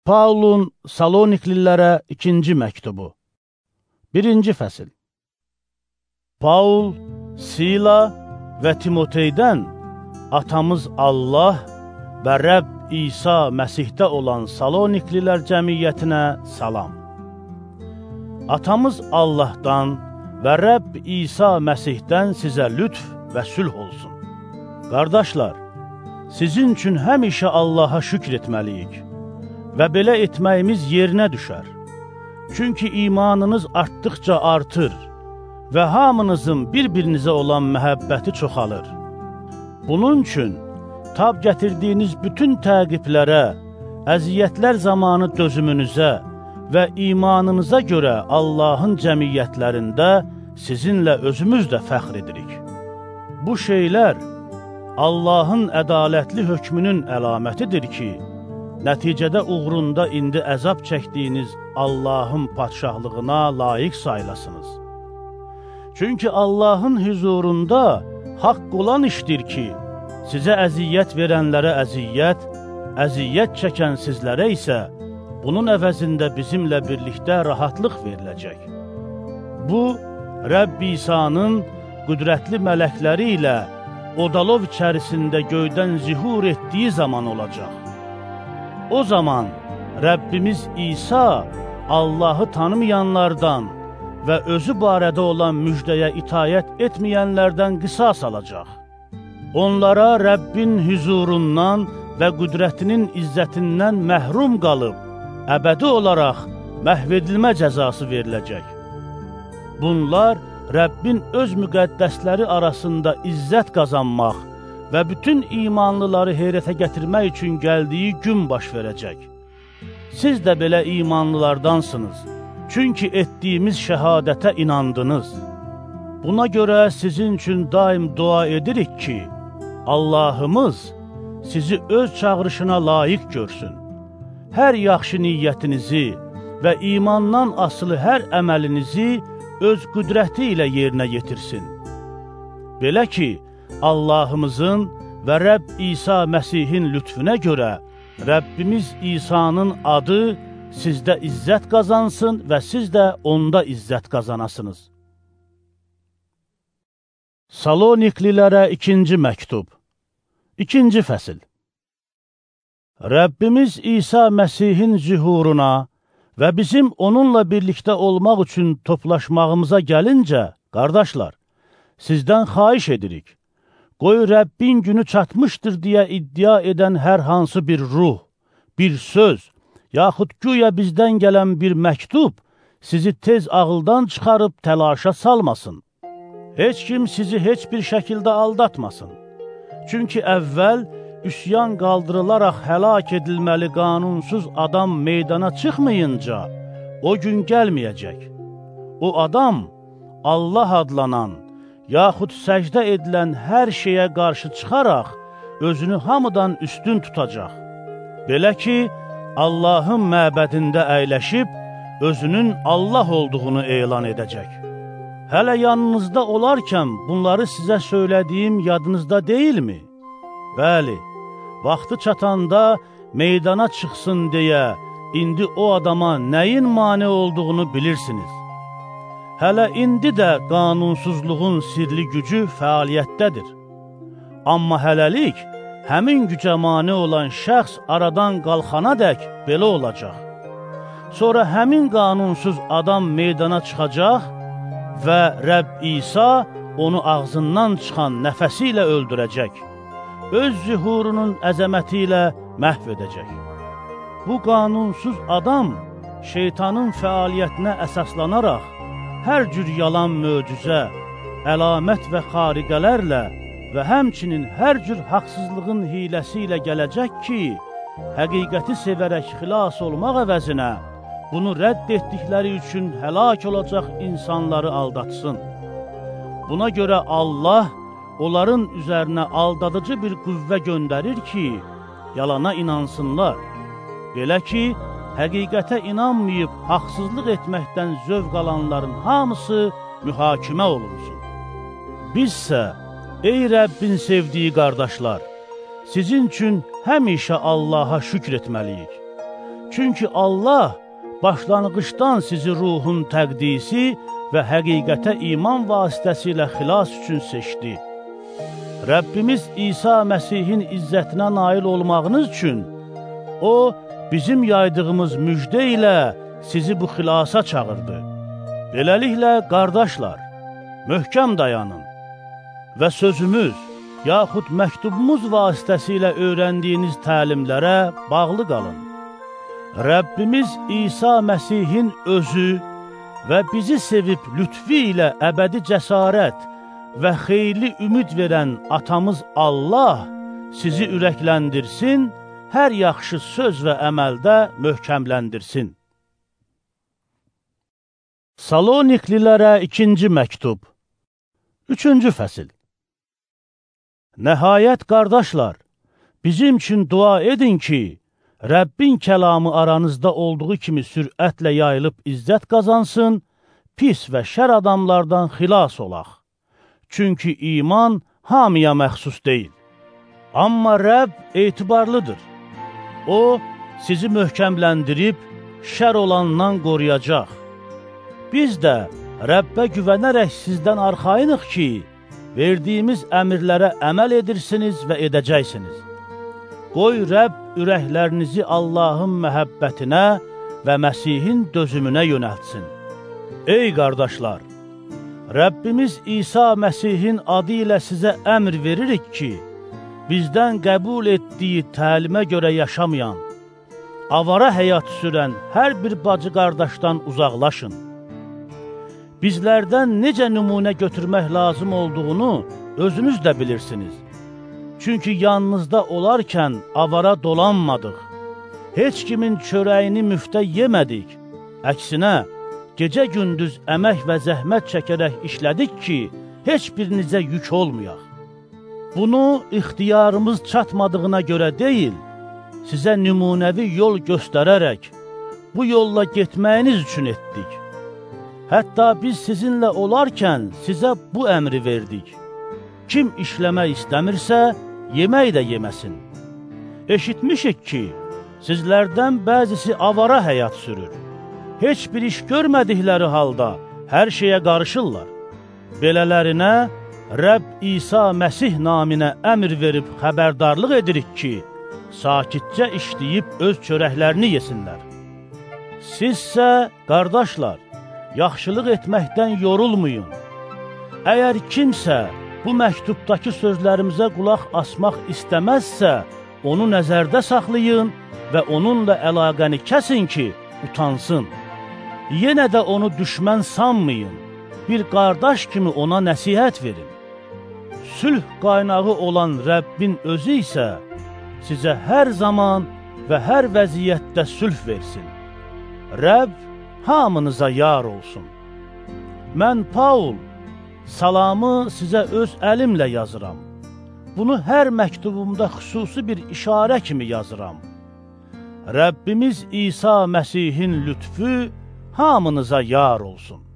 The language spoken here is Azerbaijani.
Paulun Saloniklilərə 2-ci məktubu 1-ci fəsil. Paul, Sila və Timoteydən atamız Allah və Rəbb İsa Məsihdə olan Saloniklilər cəmiyyətinə salam. Atamız Allahdan və Rəbb İsa Məsihdən sizə lütf və sülh olsun. Qardaşlar, sizin üçün həmişə Allaha şükr etməliyik və belə etməyimiz yerinə düşər. Çünki imanınız artdıqca artır və hamınızın bir-birinizə olan məhəbbəti çoxalır. Bunun üçün tab gətirdiyiniz bütün təqiblərə, əziyyətlər zamanı dözümünüzə və imanınıza görə Allahın cəmiyyətlərində sizinlə özümüz də fəxr edirik. Bu şeylər Allahın ədalətli hökmünün əlamətidir ki, nəticədə uğrunda indi əzab çəkdiyiniz Allahın padşahlığına layiq sayılasınız. Çünki Allahın hüzurunda haqq olan işdir ki, sizə əziyyət verənlərə əziyyət, əziyyət çəkən sizlərə isə bunun əvəzində bizimlə birlikdə rahatlıq veriləcək. Bu, Rəbb İsa'nın qüdrətli mələkləri ilə odalov içərisində göydən zihur etdiyi zaman olacaq. O zaman Rəbbimiz İsa Allahı tanımayanlardan və özü barədə olan müjdəyə itayət etməyənlərdən qisas alacaq. Onlara Rəbbin hüzurundan və qüdrətinin izzətindən məhrum qalıb, əbədi olaraq məhv edilmə cəzası veriləcək. Bunlar Rəbbin öz müqəddəsləri arasında izzət qazanmaq və bütün imanlıları heyrətə gətirmək üçün gəldiyi gün baş verəcək. Siz də belə imanlılardansınız, çünki etdiyimiz şəhadətə inandınız. Buna görə sizin üçün daim dua edirik ki, Allahımız sizi öz çağırışına layiq görsün. Hər yaxşı niyyətinizi və imandan asılı hər əməlinizi öz qüdrəti ilə yerinə yetirsin. Belə ki, Allahımızın və Rəbb İsa Məsihin lütfüne görə Rəbbimiz İsa'nın adı sizdə izzət qazansın və siz də onda izzət qazanasınız. Saloniklilərə 2-ci məktub 2-ci fəsil. Rəbbimiz İsa Məsihin zühuruna və bizim onunla birlikdə olmaq üçün toplaşmağımıza gəlincə, qardaşlar, sizdən xahiş edirik. Qoy Rəbbin günü çatmışdır deyə iddia edən hər hansı bir ruh, bir söz, yaxud güya bizdən gələn bir məktub sizi tez ağıldan çıxarıb təlaşa salmasın. Heç kim sizi heç bir şəkildə aldatmasın. Çünki əvvəl üsyan qaldırılaraq həlak edilməli qanunsuz adam meydana çıxmayınca o gün gəlməyəcək. O adam Allah adlanan, yaxud səcdə edilən hər şeyə qarşı çıxaraq, özünü hamıdan üstün tutacaq. Belə ki, Allahın məbədində əyləşib, özünün Allah olduğunu elan edəcək. Hələ yanınızda olarkən bunları sizə söylədiyim yadınızda deyilmi? Bəli, vaxtı çatanda meydana çıxsın deyə, indi o adama nəyin mane olduğunu bilirsiniz. Hələ indi də qanunsuzluğun sirli gücü fəaliyyətdədir. Amma hələlik, həmin gücə mane olan şəxs aradan qalxana dək belə olacaq. Sonra həmin qanunsuz adam meydana çıxacaq və Rəbb İsa onu ağzından çıxan nəfəsi ilə öldürəcək. Öz zühurunun əzəməti ilə məhv edəcək. Bu qanunsuz adam şeytanın fəaliyyətinə əsaslanaraq, hər cür yalan möcüzə, əlamət və xariqələrlə və həmçinin hər cür haqsızlığın hiləsi ilə gələcək ki, həqiqəti sevərək xilas olmaq əvəzinə, bunu rədd etdikləri üçün həlak olacaq insanları aldatsın. Buna görə Allah onların üzərinə aldadıcı bir qüvvə göndərir ki, yalana inansınlar. Belə ki, həqiqətə inanmayıb haqsızlıq etməkdən zövq alanların hamısı mühakimə olunsun. Bizsə, ey Rəbbin sevdiyi qardaşlar, sizin üçün həmişə Allaha şükr etməliyik. Çünki Allah başlanğıcdan sizi ruhun təqdisi və həqiqətə iman vasitəsilə xilas üçün seçdi. Rəbbimiz İsa Məsihin izzətinə nail olmağınız üçün O, bizim yaydığımız müjdə ilə sizi bu xilasa çağırdı. Beləliklə, qardaşlar, möhkəm dayanın və sözümüz, yaxud məktubumuz vasitəsilə öyrəndiyiniz təlimlərə bağlı qalın. Rəbbimiz İsa Məsihin özü və bizi sevib lütfi ilə əbədi cəsarət və xeyirli ümid verən atamız Allah sizi ürəkləndirsin, hər yaxşı söz və əməldə möhkəmləndirsin. Saloniklilərə 2-ci məktub 3-cü fəsil. Nəhayət, qardaşlar, bizim üçün dua edin ki, Rəbbin kəlamı aranızda olduğu kimi sürətlə yayılıb izzət qazansın, pis və şər adamlardan xilas olaq. Çünki iman hamıya məxsus deyil. Amma Rəbb etibarlıdır. O, sizi möhkəmləndirib, şər olandan qoruyacaq. Biz də Rəbbə güvənərək sizdən arxayınıq ki, verdiyimiz əmirlərə əməl edirsiniz və edəcəksiniz. Qoy Rəbb ürəklərinizi Allahın məhəbbətinə və Məsihin dözümünə yönəltsin. Ey qardaşlar! Rəbbimiz İsa Məsihin adı ilə sizə əmr veririk ki, bizdən qəbul etdiyi təlimə görə yaşamayan, avara həyat sürən hər bir bacı qardaşdan uzaqlaşın. Bizlərdən necə nümunə götürmək lazım olduğunu özünüz də bilirsiniz. Çünki yanınızda olarkən avara dolanmadıq. Heç kimin çörəyini müftə yemədik. Əksinə, gecə-gündüz əmək və zəhmət çəkərək işlədik ki, heç birinizə yük olmayaq. Bunu ixtiyarımız çatmadığına görə deyil, sizə nümunəvi yol göstərərək, bu yolla getməyiniz üçün etdik. Hətta biz sizinlə olarkən sizə bu əmri verdik. Kim işləmək istəmirsə, yemək də yeməsin. Eşitmişik ki, sizlərdən bəzisi avara həyat sürür. Heç bir iş görmədikləri halda hər şeyə qarışırlar. Belələrinə Rəbb İsa Məsih naminə əmr verib xəbərdarlıq edirik ki, sakitcə işləyib öz çörəklərini yesinlər. Sizsə, qardaşlar, yaxşılıq etməkdən yorulmayın. Əgər kimsə bu məktubdakı sözlərimizə qulaq asmaq istəməzsə, onu nəzərdə saxlayın və onunla əlaqəni kəsin ki, utansın. Yenə də onu düşmən sanmayın, bir qardaş kimi ona nəsihət verin. Sülh qaynağı olan Rəbbin özü isə sizə hər zaman və hər vəziyyətdə sülh versin. Rəbb hamınıza yar olsun. Mən Paul, salamı sizə öz əlimlə yazıram. Bunu hər məktubumda xüsusi bir işarə kimi yazıram. Rəbbimiz İsa Məsihin lütfü hamınıza yar olsun.